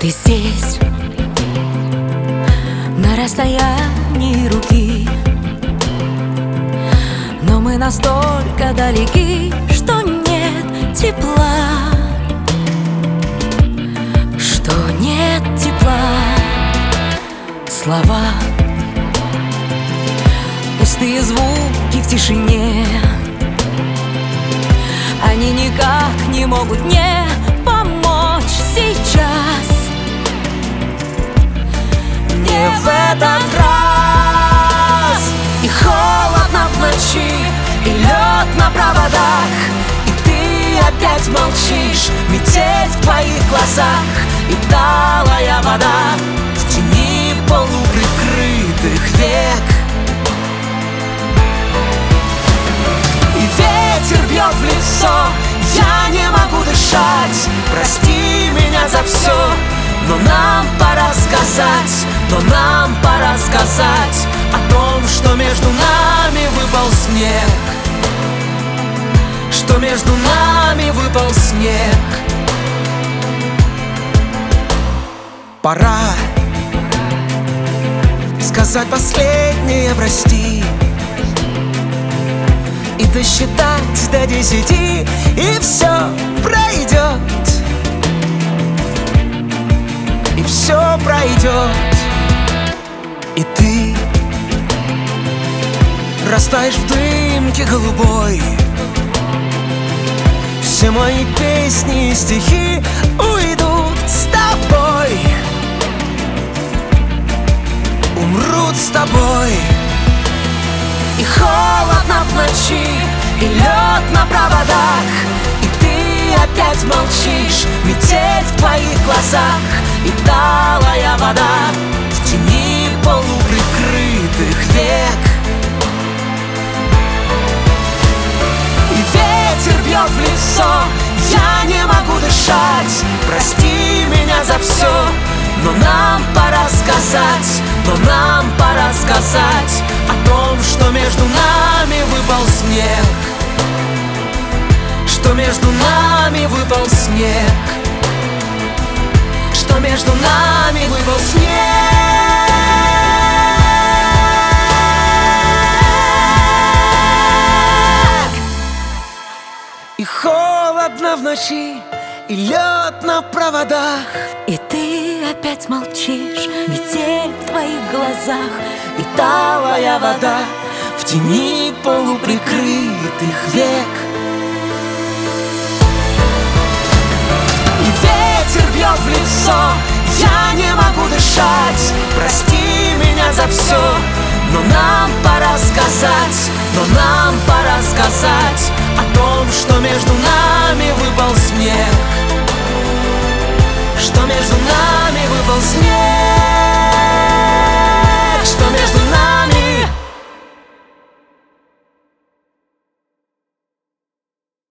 Ты здесь, на расстоянии руки, но мы настолько далеки, что нет тепла, что нет тепла. Слова, пустые звуки в тишине, они никак не могут мне помочь сейчас. Не в этот раз. И холодно в ночи, и лед на проводах, и ты опять молчишь. Метель в твоих глазах и талая вода в тени полуприкрытых век. И ветер бьет в лицо, я не могу дышать. Прости меня за все, но нам пора сказать, о том, что между нами выпал снег, что между нами выпал снег. Пора сказать последнее прости и досчитать до 10, и все пройдет, и все пройдет. И ты растаешь в дымке голубой. Все мои песни и стихи уйдут с тобой, умрут с тобой. И холодно в ночи, и лед на проводах, и ты опять молчишь. Метель в твоих глазах и талая вода в тени полуприкрытых век. И ветер бьет в лицо, я не могу дышать. Прости меня за все, но нам пора сказать, о том, что между нами выпал снег, что между нами выпал снег, что между нами выпал снег. И холодно в ночи, и лед на проводах, и ты опять молчишь. Метель в твоих глазах и талая вода в тени полуприкрытых век. И ветер бьет в лицо, я не могу дышать. Прости меня за все, но нам пора сказать, о том, что между нами выпал снег, что между нами выпал снег.